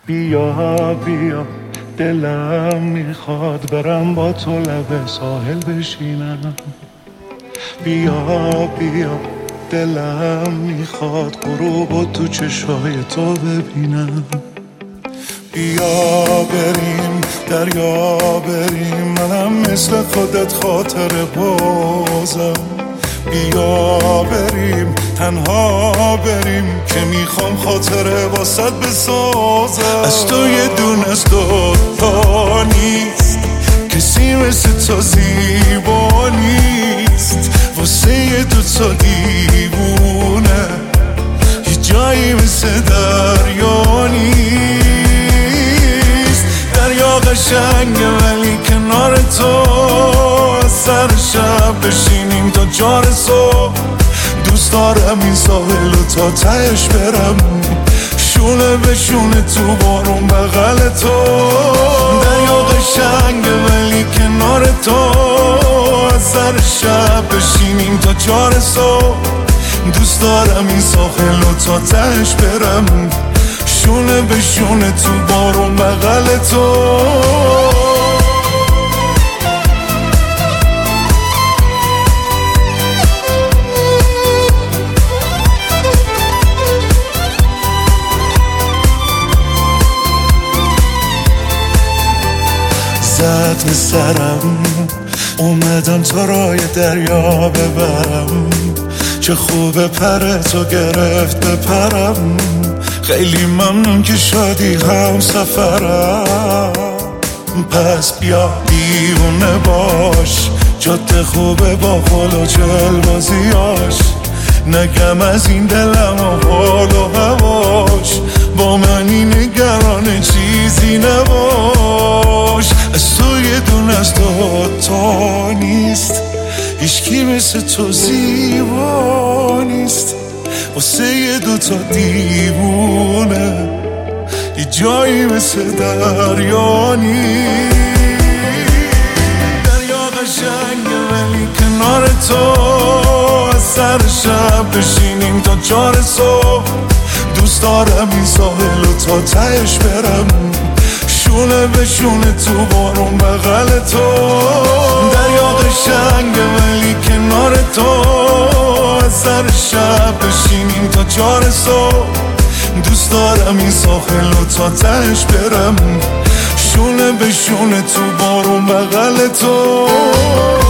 بیا بیا دلم میخواد برم با تو لب ساحل بشینم. بیا بیا دلم میخواد غروب تو چشای تو ببینم. بیا بریم دریا بریم، منم مثل خودت خاطر بازم. بیا بریم تنها بریم که میخوام خاطره واسط بسازم. از تو یه دونه از دوتا نیست، کسی مثل تو زیبا نیست. واسه یه دوتا دیوونه یه جایی مثل دریا نیست. دریا قشنگه ولی کنار تو سر شب بشینیم تا جار صبح. دوست دارم این ساحل و تا تهش برم، شونه به شونه تو بارون بغل تو. دریا قشنگه ولی کنار تو سر شب بشینیم تا جار صبح. دوست دارم این ساحل و تا تهش برم، شونه به شونه تو بارون بغل تو. زد به سرم اومدم تو رای دریا ببرم. چه خوبه پر تو گرفت بپرم. خیلی ممنون که شدی هم سفرم. پس بیا دیوونه باش، جاده خوبه با خل و چل بازیاش. نگم از این دلم و حال و هواش، با منی نگران چیزی نباش. از تو یه دونه از دوتا نیست، هیچکی مثل تو زیبا نیست. واسه یه دوتا دیوونه یه جایی مثل دریا نیست. دریا قشنگه ولی کنار تو سر شب بشینیم تا جار صبح. دوست دارم این ساحل و تا تهش برم، شونه به شونه تو بارون بغل تو. دریا قشنگه ولی کنار تو سر شب بشینیم تا جار صبح. دوست دارم این ساحل و تا تهش برم، شونه به شونه تو بارون بغل تو.